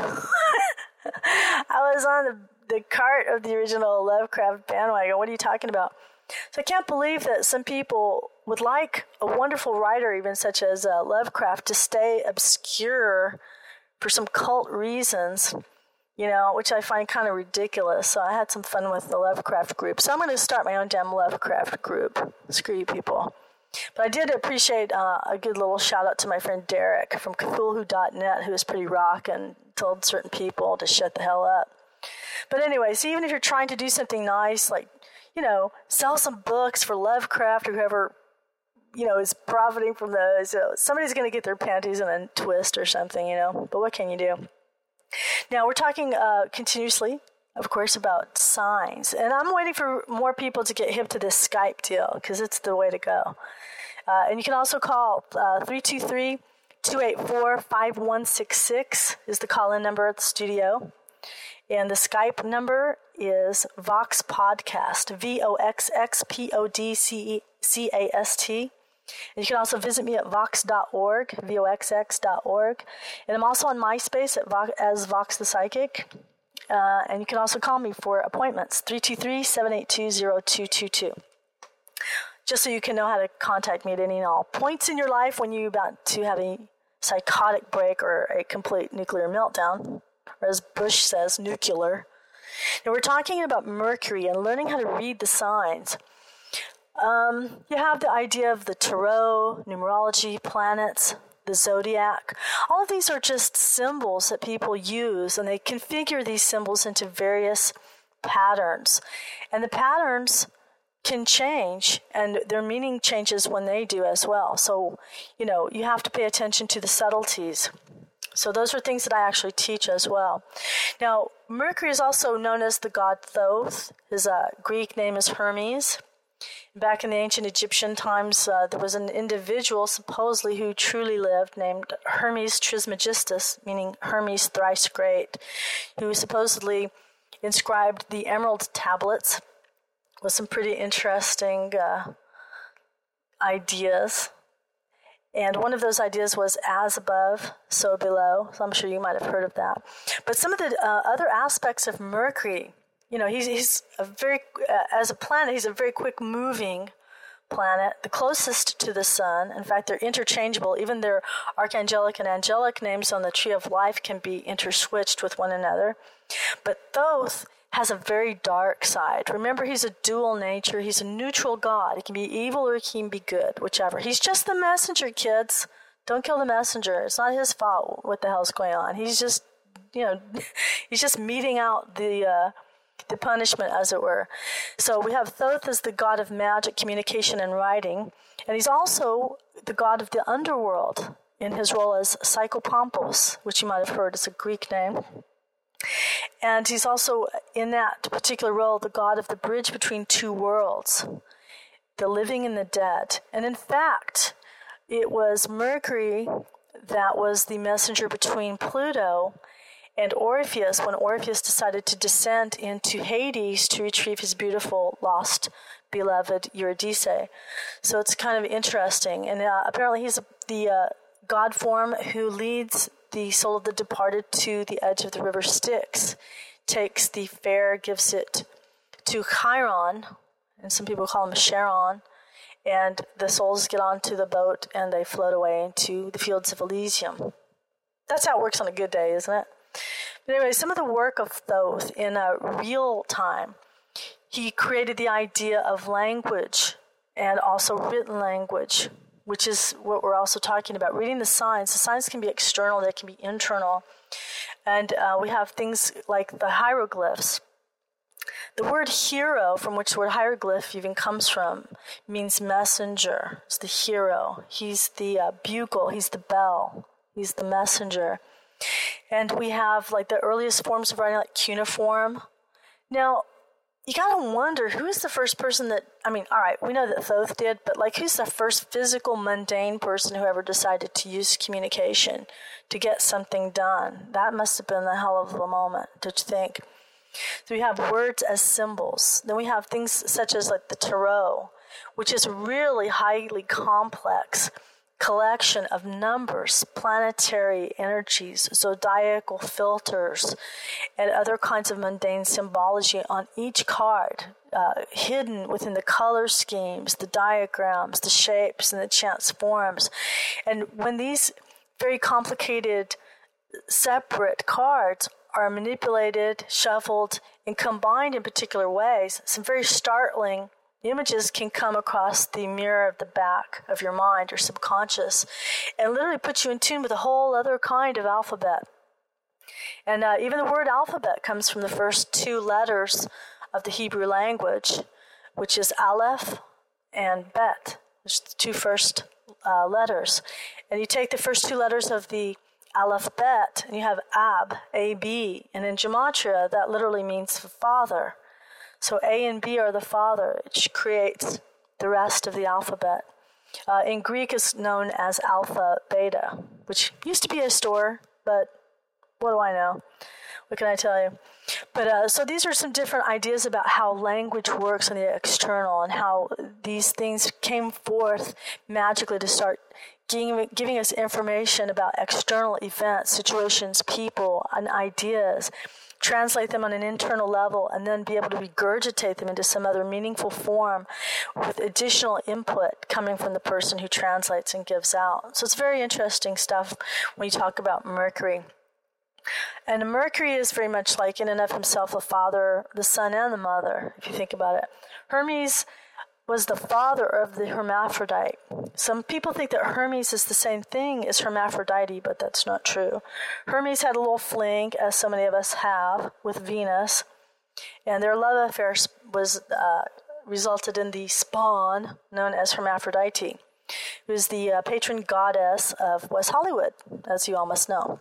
I was on the, the cart of the original Lovecraft bandwagon. What are you talking about? So I can't believe that some people would like a wonderful writer, even such as uh, Lovecraft, to stay obscure for some cult reasons, you know, which I find kind of ridiculous. So I had some fun with the Lovecraft group. So I'm going to start my own damn Lovecraft group. Screw you people. But I did appreciate uh, a good little shout out to my friend Derek from Cthulhu dot net, who was pretty rock and told certain people to shut the hell up. But anyways, even if you're trying to do something nice, like, you know, sell some books for Lovecraft or whoever, you know, is profiting from those, you know, somebody's going to get their panties in a twist or something, you know. But what can you do? Now, we're talking uh, continuously, of course, about signs. And I'm waiting for more people to get hip to this Skype deal, because it's the way to go. Uh, and you can also call uh, three two three, two eight four, five one six six is the call-in number at the studio. And the Skype number is Vox Podcast, V O X X P O D C A S T. And you can also visit me at vox dot org, V O X X dot org. And I'm also on MySpace at Vox, as Vox the Psychic. Uh, and you can also call me for appointments, three two three, seven eight two, zero two two two. Just so you can know how to contact me at any and all points in your life when you're about to have a psychotic break or a complete nuclear meltdown, or as Bush says, nuclear. Now we're talking about Mercury and learning how to read the signs. Um, you have the idea of the tarot, numerology, planets, the zodiac. All of these are just symbols that people use, and they configure these symbols into various patterns. And the patterns can change, and their meaning changes when they do as well. So, you know, you have to pay attention to the subtleties. So those are things that I actually teach as well. Now, Mercury is also known as the god Thoth. His uh, Greek name is Hermes. Back in the ancient Egyptian times, uh, there was an individual supposedly who truly lived named Hermes Trismegistus, meaning Hermes thrice great, who supposedly inscribed the emerald tablets with some pretty interesting uh, ideas. And one of those ideas was as above, so below. So I'm sure you might have heard of that. But some of the uh, other aspects of Mercury, you know, he's he's a very, uh, as a planet, he's a very quick moving planet, the closest to the sun. In fact, they're interchangeable. Even their archangelic and angelic names on the Tree of Life can be interswitched with one another. But Thoth has a very dark side. Remember, he's a dual nature. He's a neutral God. He can be evil or he can be good, whichever. He's just the messenger, kids. Don't kill the messenger. It's not his fault what the hell's going on. He's just, you know, he's just meting out the uh, the punishment, as it were. So we have Thoth as the god of magic, communication, and writing. And he's also the god of the underworld in his role as Psychopompos, which you might have heard is a Greek name. And he's also, in that particular role, the god of the bridge between two worlds, the living and the dead. And in fact, it was Mercury that was the messenger between Pluto and Orpheus when Orpheus decided to descend into Hades to retrieve his beautiful, lost, beloved Eurydice. So it's kind of interesting. And uh, apparently he's the uh, god form who leads the soul of the departed to the edge of the river Styx, takes the fair, gives it to Chiron, and some people call him Charon, and the souls get onto the boat and they float away into the fields of Elysium. That's how it works on a good day, isn't it? But anyway, some of the work of Thoth in a real time, he created the idea of language and also written language, which is what we're also talking about. Reading the signs. The signs can be external, they can be internal. And uh, we have things like the hieroglyphs. The word hero, from which the word hieroglyph even comes from, means messenger. It's the hero. He's the uh, bugle. He's the bell. He's the messenger. And we have like the earliest forms of writing, like cuneiform. Now, you gotta wonder, who's the first person that, I mean, all right, we know that Thoth did, but like who's the first physical, mundane person who ever decided to use communication to get something done? That must have been the hell of a moment, don't you think? So we have words as symbols. Then we have things such as like the tarot, which is really highly complex collection of numbers, planetary energies, zodiacal filters, and other kinds of mundane symbology on each card, uh, hidden within the color schemes, the diagrams, the shapes, and the chance forms. And when these very complicated, separate cards are manipulated, shuffled, and combined in particular ways, some very startling images can come across the mirror of the back of your mind, your subconscious, and literally put you in tune with a whole other kind of alphabet. And uh, even the word alphabet comes from the first two letters of the Hebrew language, which is Aleph and Bet, which is the two first uh, letters. And you take the first two letters of the Aleph Bet, and you have Ab, A B, and in Gematria, that literally means father. So A and B are the father, which creates the rest of the alphabet. Uh, in Greek, it's known as Alpha Beta, which used to be a store, but what do I know? What can I tell you? But uh, so these are some different ideas about how language works in the external and how these things came forth magically to start giving, giving us information about external events, situations, people, and ideas, translate them on an internal level, and then be able to regurgitate them into some other meaningful form with additional input coming from the person who translates and gives out. So it's very interesting stuff when you talk about Mercury. And Mercury is very much like, in and of himself, the father, the son, and the mother, if you think about it. Hermes was the father of the hermaphrodite. Some people think that Hermes is the same thing as Hermaphrodite, but that's not true. Hermes had a little fling, as so many of us have, with Venus, and their love affair was uh, resulted in the spawn known as Hermaphrodite, who is the uh, patron goddess of West Hollywood, as you all must know.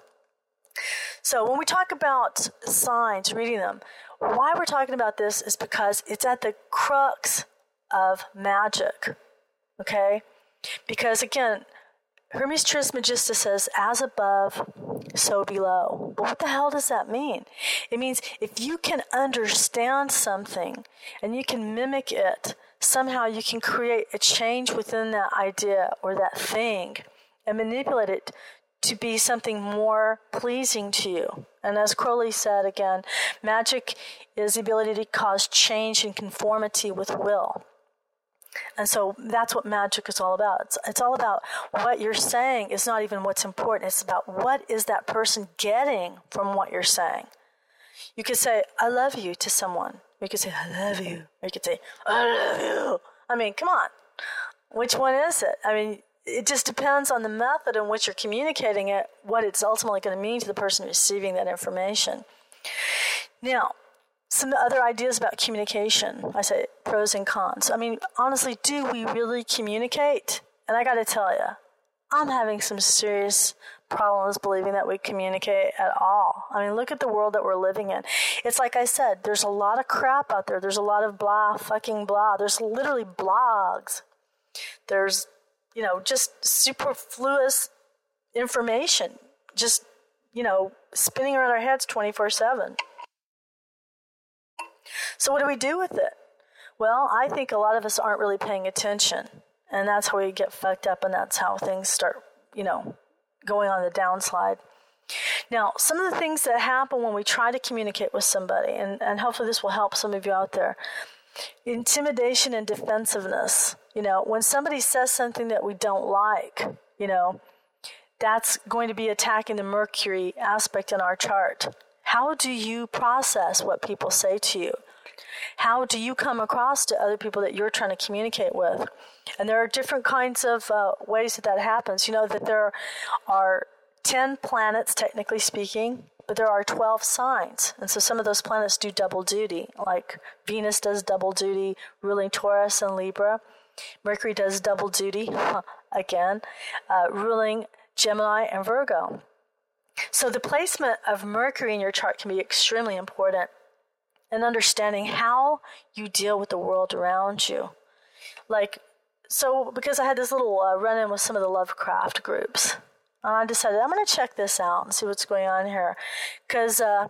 So when we talk about signs, reading them, why we're talking about this is because it's at the crux of magic, okay? Because again, Hermes Trismegistus says, as above, so below. But what the hell does that mean? It means if you can understand something and you can mimic it, somehow you can create a change within that idea or that thing and manipulate it to be something more pleasing to you. And as Crowley said again, magic is the ability to cause change and conformity with will. And so that's what magic is all about. It's, it's all about what you're saying is not even what's important. It's about what is that person getting from what you're saying. You could say, I love you to someone. You could say, I love you. Or you could say, I love you. I mean, come on. Which one is it? I mean, it just depends on the method in which you're communicating it, what it's ultimately going to mean to the person receiving that information. Now, some other ideas about communication. I say pros and cons. I mean, honestly, do we really communicate? And I got to tell you, I'm having some serious problems believing that we communicate at all. I mean, look at the world that we're living in. It's like I said, there's a lot of crap out there. There's a lot of blah, fucking blah. There's literally blogs. There's, you know, just superfluous information, just, you know, spinning around our heads twenty-four seven. So what do we do with it? Well, I think a lot of us aren't really paying attention, and that's how we get fucked up, and that's how things start, you know, going on the downslide. Now, some of the things that happen when we try to communicate with somebody, and, and hopefully this will help some of you out there, intimidation and defensiveness. You know, when somebody says something that we don't like, you know, that's going to be attacking the Mercury aspect in our chart. How do you process what people say to you? How do you come across to other people that you're trying to communicate with? And there are different kinds of uh, ways that that happens. You know that there are ten planets, technically speaking, but there are twelve signs. And so some of those planets do double duty, like Venus does double duty, ruling Taurus and Libra. Mercury does double duty, again, uh, ruling Gemini and Virgo. So the placement of Mercury in your chart can be extremely important in understanding how you deal with the world around you. Like, so because I had this little uh, run-in with some of the Lovecraft groups, and I decided I'm going to check this out and see what's going on here. Because uh,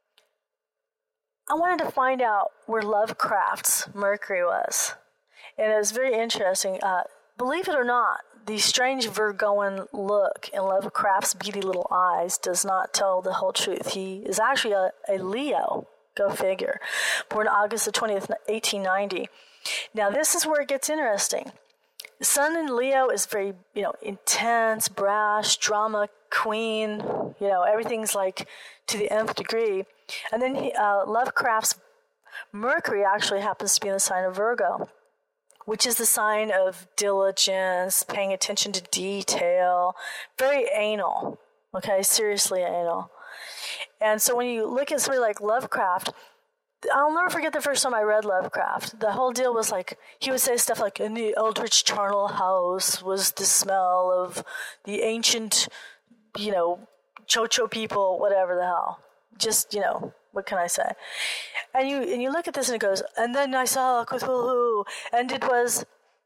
I wanted to find out where Lovecraft's Mercury was. And it was very interesting. Uh, believe it or not, the strange Virgoan look in Lovecraft's beady little eyes does not tell the whole truth. He is actually a, a Leo, go figure, born August the twentieth, eighteen ninety. Now, this is where it gets interesting. The Sun in Leo is very, you know, intense, brash, drama queen, you know, everything's like to the nth degree. And then he, uh, Lovecraft's Mercury actually happens to be in the sign of Virgo, which is the sign of diligence, paying attention to detail, very anal, okay, seriously anal. And so when you look at somebody like Lovecraft, I'll never forget the first time I read Lovecraft. The whole deal was like, he would say stuff like, in the Eldritch charnel house was the smell of the ancient, you know, Chocho people, whatever the hell. Just, you know, what can I say? And you and you look at this and it goes, and then I saw Cthulhu, and it was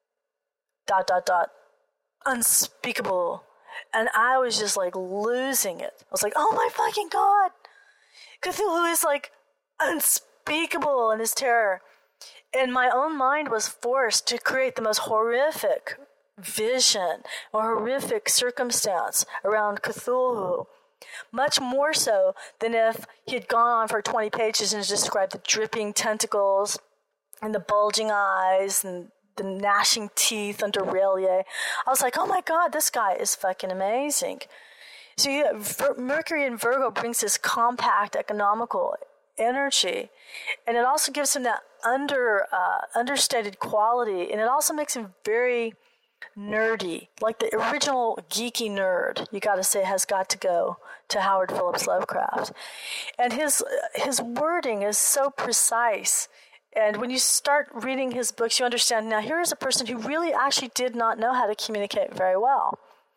dot, dot, dot, unspeakable. And I was just like losing it. I was like, oh my fucking God. Cthulhu is like unspeakable in his terror. And my own mind was forced to create the most horrific vision or horrific circumstance around Cthulhu. Much more so than if he had gone on for twenty pages and described the dripping tentacles and the bulging eyes and the gnashing teeth under R'lyeh. I was like, oh my God, this guy is fucking amazing. So yeah, Mercury in Virgo brings this compact, economical energy, and it also gives him that under uh, understated quality, and it also makes him very nerdy, like the original geeky nerd. You got to say has got to go to Howard Phillips Lovecraft, and his his wording is so precise. And when you start reading his books, you understand now here is a person who really actually did not know how to communicate very well.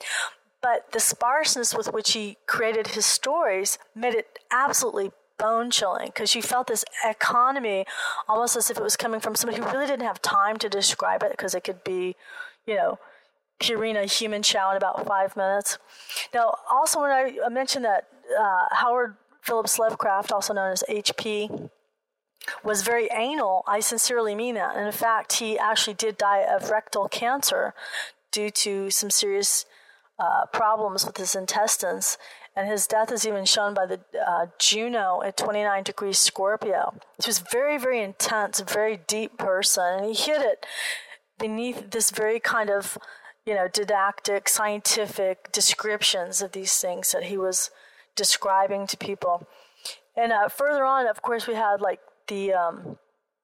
But the sparseness with which he created his stories made it absolutely bone-chilling, because you felt this economy almost as if it was coming from somebody who really didn't have time to describe it, because it could be, you know, Purina Human Chow in about five minutes. Now, also when I mentioned that uh, Howard Phillips Lovecraft, also known as H P, was very anal, I sincerely mean that. And in fact, he actually did die of rectal cancer due to some serious uh, problems with his intestines. And his death is even shown by the uh, Juno at twenty-nine degrees Scorpio. He was very, very intense, a very deep person. And he hit it beneath this very kind of, you know, didactic, scientific descriptions of these things that he was describing to people. And uh, further on, of course, we had like the um,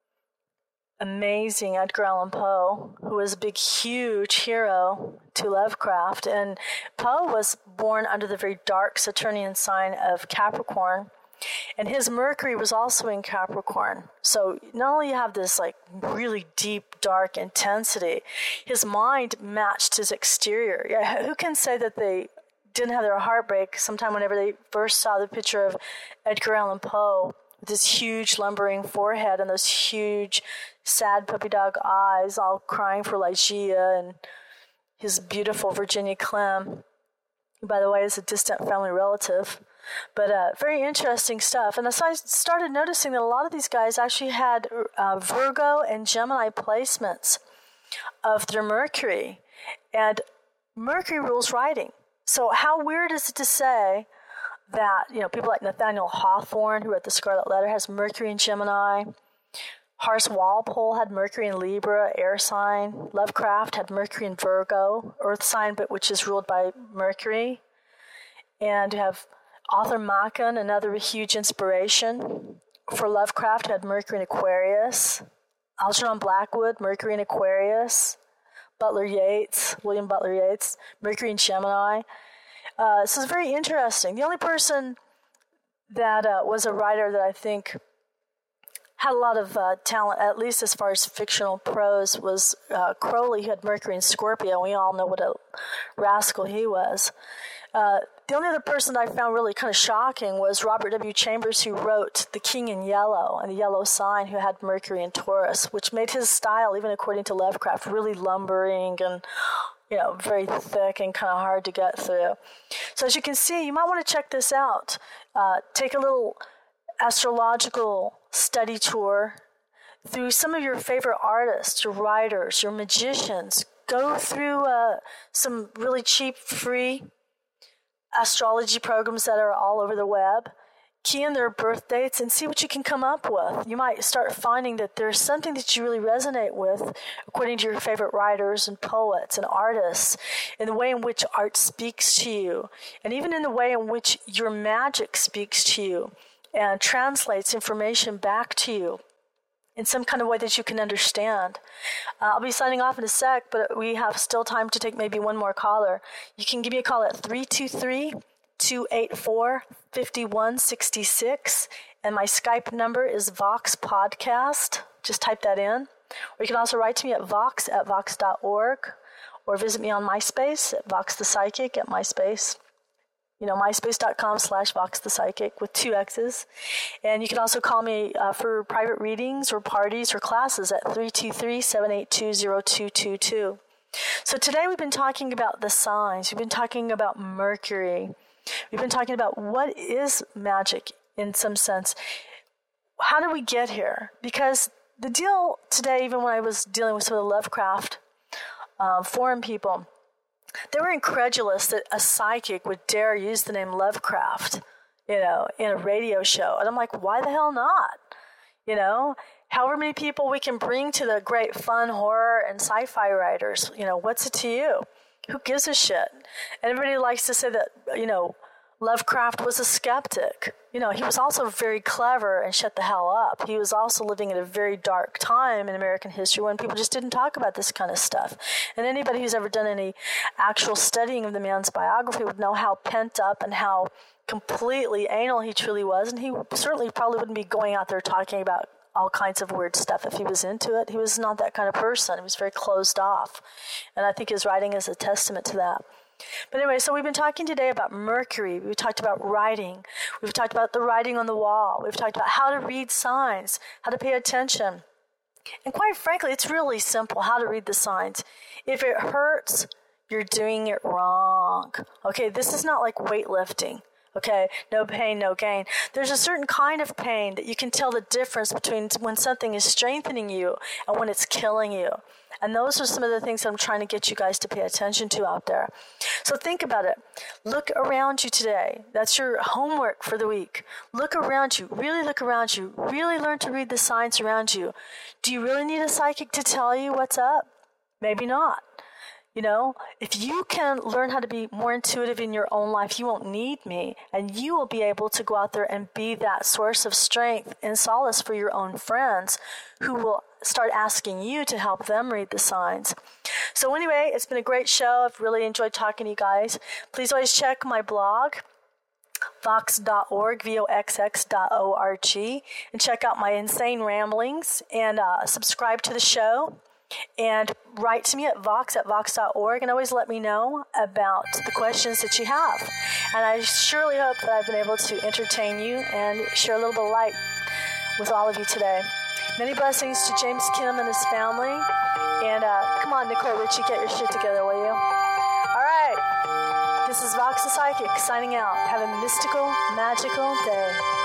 amazing Edgar Allan Poe, who was a big, huge hero to Lovecraft. And Poe was born under the very dark Saturnian sign of Capricorn. And his Mercury was also in Capricorn. So not only you have this like really deep, dark intensity, his mind matched his exterior. Yeah, who can say that they didn't have their heart break sometime whenever they first saw the picture of Edgar Allan Poe with his huge lumbering forehead and those huge sad puppy dog eyes, all crying for Ligeia, and his beautiful Virginia Clem, who, by the way, is a distant family relative. But uh, very interesting stuff. And so I started noticing that a lot of these guys actually had uh, Virgo and Gemini placements of their Mercury. And Mercury rules writing. So how weird is it to say that, you know, people like Nathaniel Hawthorne, who wrote The Scarlet Letter, has Mercury in Gemini. Horace Walpole had Mercury in Libra, air sign. Lovecraft had Mercury in Virgo, earth sign, but which is ruled by Mercury. And you have Arthur Machen, another huge inspiration for Lovecraft, who had Mercury in Aquarius. Algernon Blackwood, Mercury in Aquarius. Butler Yeats, William Butler Yeats, Mercury in Gemini. Uh, so it's very interesting. The only person that uh, was a writer that I think had a lot of uh, talent, at least as far as fictional prose, was uh, Crowley, who had Mercury in Scorpio. We all know what a rascal he was. Uh, the only other person I found really kind of shocking was Robert W. Chambers, who wrote The King in Yellow and the Yellow Sign, who had Mercury in Taurus, which made his style, even according to Lovecraft, really lumbering and, you know, very thick and kind of hard to get through. So as you can see, you might want to check this out. Uh, take a little astrological study tour through some of your favorite artists, your writers, your magicians. Go through uh, some really cheap, free astrology programs that are all over the web. Key in their birth dates and see what you can come up with. You might start finding that there's something that you really resonate with according to your favorite writers and poets and artists, in the way in which art speaks to you, and even in the way in which your magic speaks to you and translates information back to you in some kind of way that you can understand. Uh, I'll be signing off in a sec, but we have still time to take maybe one more caller. You can give me a call at three two three, two eight four, five one six six, and my Skype number is Vox Podcast. Just type that in. Or you can also write to me at vox at vox dot org, or visit me on MySpace at Vox the Psychic at MySpace. You know, myspace.com slash Vox the Psychic with two X's. And you can also call me uh, for private readings or parties or classes at three two three, seven eight two, zero two two two. So today we've been talking about the signs. We've been talking about Mercury. We've been talking about what is magic in some sense. How did we get here? Because the deal today, even when I was dealing with some of the Lovecraft uh, foreign people, they were incredulous that a psychic would dare use the name Lovecraft, you know, in a radio show. And I'm like, why the hell not? You know, however many people we can bring to the great fun horror and sci-fi writers, you know, what's it to you? Who gives a shit? And everybody likes to say that, you know, Lovecraft was a skeptic. You know, he was also very clever and shut the hell up. He was also living in a very dark time in American history when people just didn't talk about this kind of stuff. And anybody who's ever done any actual studying of the man's biography would know how pent up and how completely anal he truly was. And he certainly probably wouldn't be going out there talking about all kinds of weird stuff if he was into it. He was not that kind of person. He was very closed off. And I think his writing is a testament to that. But anyway, so we've been talking today about Mercury. We've talked about writing. We've talked about the writing on the wall. We've talked about how to read signs, how to pay attention. And quite frankly, it's really simple how to read the signs. If it hurts, you're doing it wrong. Okay, this is not like weightlifting. Okay, no pain, no gain. There's a certain kind of pain that you can tell the difference between when something is strengthening you and when it's killing you. And those are some of the things that I'm trying to get you guys to pay attention to out there. So think about it. Look around you today. That's your homework for the week. Look around you. Really look around you. Really learn to read the signs around you. Do you really need a psychic to tell you what's up? maybe not. You know, if you can learn how to be more intuitive in your own life, you won't need me, and you will be able to go out there and be that source of strength and solace for your own friends who will start asking you to help them read the signs. So anyway, it's been a great show. I've really enjoyed talking to you guys. Please always check my blog, vox dot org, V O X X dot O R G, and check out my insane ramblings, and uh, subscribe to the show. And write to me at vox at vox dot org, and always let me know about the questions that you have. And I surely hope that I've been able to entertain you and share a little bit of light with all of you today. Many blessings to James Kim and his family. And uh, come on, Nicole Richie, get your shit together, will you? All right. This is Vox the Psychic signing out. Have a mystical, magical day.